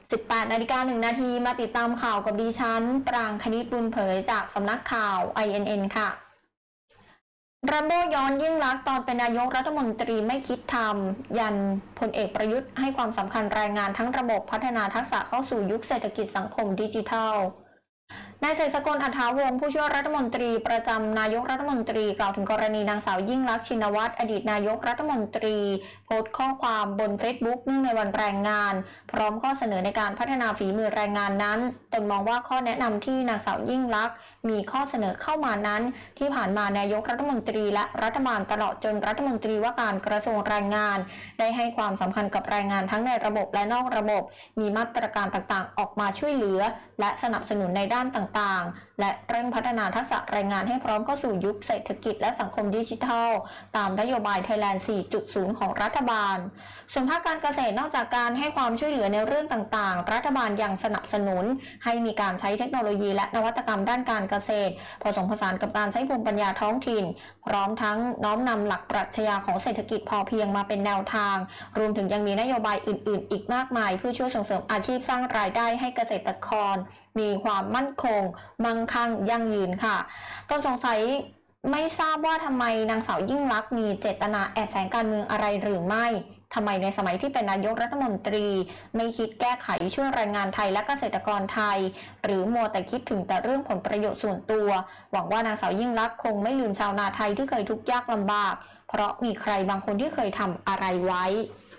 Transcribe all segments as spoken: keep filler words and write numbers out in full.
สิบแปดนาฬิกาหนึ่งนาทีมาติดตามข่าวกับดิฉันปรางคณิตบุญเผยจากสำนักข่าว ไอ เอ็น เอ็น ค่ะรัมโบ้ย้อนยิ่งลักษณ์ตอนเป็นนายกรัฐมนตรีไม่คิดทำยันพลเอกประยุทธ์ให้ความสำคัญรายงานทั้งระบบพัฒนาทักษะเข้าสู่ยุคเศรษฐกิจสังคมดิจิทัลนายเศรษฐกลอัฏฐาวงศ์ผู้ช่วยรัฐมนตรีประจำนายกรัฐมนตรีกล่าวถึงกรณีนางสาวยิ่งลักษณ์ชินวัตรอดีตนายกรัฐมนตรีโพสต์ข้อความบนเฟซบุ๊กเนื่องในวันแรงงานพร้อมข้อเสนอในการพัฒนาฝีมือแรงงานนั้นตนมองว่าข้อแนะนำที่นางสาวยิ่งลักษณ์มีข้อเสนอเข้ามานั้นที่ผ่านมานายกรัฐมนตรีและรัฐบาลตลอดจนรัฐมนตรีว่าการกระทรวงแรงงานได้ให้ความสำคัญกับแรงงานทั้งในระบบและนอกระบบมีมาตรการต่างๆออกมาช่วยเหลือและสนับสนุนในด้านต่างๆและเร่งพัฒนาทักษะแรงงานให้พร้อมเข้าสู่ยุคเศรษฐกิจและสังคมดิจิทัลตามนโยบาย Thailand สี่จุดศูนย์ ของรัฐบาลส่วนภาคการเกษตรนอกจากการให้ความช่วยเหลือในเรื่องต่างๆรัฐบาลยังสนับสนุนให้มีการใช้เทคโนโลยีและนวัตกรรมด้านการเกษตรผสมผสานกับการใช้ภูมิปัญญาท้องถิ่นพร้อมทั้งน้อมนำหลักปรัชญาของเศรษฐกิจพอเพียงมาเป็นแนวทางรวมถึงยังมีนโยบายอื่นๆอีกมากมายเพื่อช่วยส่งเสริมอาชีพสร้างรายได้ให้เกษตรกรมีความมั่นคงมั่งคั่งยั่งยืนค่ะต้นสงสัยไม่ทราบว่าทำไมนางสาวยิ่งลักษณ์มีเจตนาแอบแฝงการเมืองอะไรหรือไม่ทำไมในสมัยที่เป็นนายกรัฐมนตรีไม่คิดแก้ไขช่วยแรงงานไทยและเกษตรกรไทยหรือมัวแต่คิดถึงแต่เรื่องผลประโยชน์ส่วนตัวหวังว่านางสาวยิ่งลักษณ์คงไม่ลืมชาวนาไทยที่เคยทุกข์ยากลำบากเพราะมีใครบางคนที่เคยทำอะไรไว้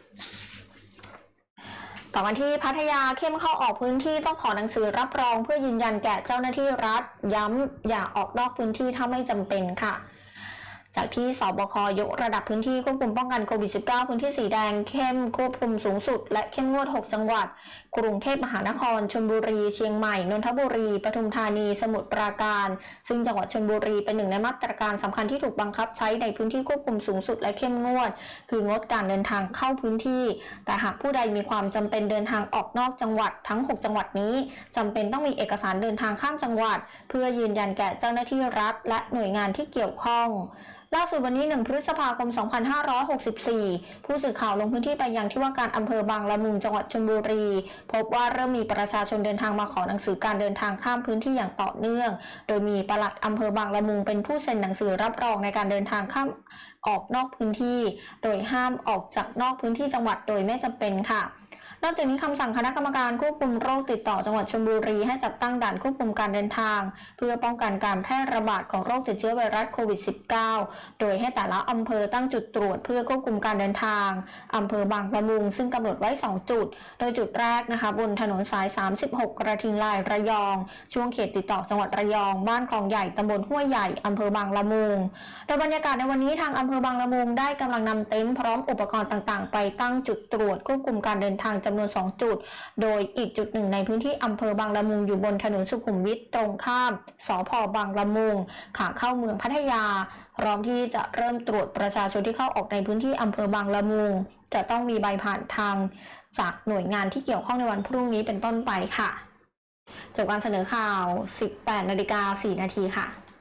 ต่อกันที่พัทยาเข้มเข้าออกพื้นที่ต้องขอหนังสือรับรองเพื่อยืนยันแก่เจ้าหน้าที่รัฐย้ำอย่าออกนอกพื้นที่ถ้าไม่จำเป็นค่ะจากที่สบคยกระดับพื้นที่ควบคุมป้องกันโควิด สิบเก้า พื้นที่สีแดงเข้มควบคุมสูงสุดและเข้มงวดหกจังหวัดกรุงเทพมหานครชลบุรีเชียงใหม่นนทบุรีปทุมธานีสมุทรปราการซึ่งจังหวัดชลบุรีเป็นหนึ่งในมาตรการสำคัญที่ถูกบังคับใช้ในพื้นที่ควบคุมสูงสุดและเข้มงวดคืองดการเดินทางเข้าพื้นที่แต่หากผู้ใดมีความจำเป็นเดินทางออกนอกจังหวัดทั้งหกจังหวัดนี้จำเป็นต้องมีเอกสารเดินทางข้ามจังหวัดเพื่อยืนยันแก่เจ้าหน้าที่รัฐและหน่วยงานที่เกี่ยวข้องล่าสุดวันนี้หนึ่งพฤษภาคมสองพันห้าร้อยหกสิบสี่ผู้สื่อข่าวลงพื้นที่ไปยังที่ว่าการอำเภอบางละมุงจังหวัดชลบุรีพบว่าเริ่มมีประชาชนเดินทางมาขอหนังสือการเดินทางข้ามพื้นที่อย่างต่อเนื่องโดยมีปลัดอำเภอบางละมุงเป็นผู้เซ็นหนังสือรับรองในการเดินทางข้ามออกนอกพื้นที่โดยห้ามออกจากนอกพื้นที่จังหวัดโดยไม่จำเป็นค่ะนอกจากนี้คำสั่งคณะกรรมการควบคุมโรคติดต่อจังหวัดชลบุรีให้จัดตั้งด่านควบคุมการเดินทางเพื่อป้องกันการแพร่ระบาดของโรคติดเชื้อไวรัสโควิด สิบเก้า โดยให้แต่ละอำเภอตั้งจุดตรวจเพื่อควบคุมการเดินทางอำเภอบางละมุงซึ่งกำหนดไว้สองจุดโดยจุดแรกนะคะบนถนนสายสามสิบหกกระทิงลายระยองช่วงเขตติดต่อจังหวัดระยองบ้านคลองใหญ่ตำบลห้วยใหญ่อำเภอบางละมุงโดยบรรยากาศในวันนี้ทางอำเภอบางละมุงได้กำลังนำเต็นท์พร้อมอุปกรณ์ต่างๆไปตั้งจุดตรวจควบคุมการเดินทางจำนวนสองจุดโดยอีกจุดหนึ่งในพื้นที่อำเภอบางละมุงอยู่บนถนนสุขุมวิทตรงข้ามสภ.บางละมุงขาเข้าเมืองพัทยาพร้อมที่จะเริ่มตรวจประชาชนที่เข้าออกในพื้นที่อำเภอบางละมุงจะต้องมีใบผ่านทางจากหน่วยงานที่เกี่ยวข้องในวันพรุ่งนี้เป็นต้นไปค่ะจบการเสนอข่าว สิบแปดนาฬิกาสี่นาทีค่ะ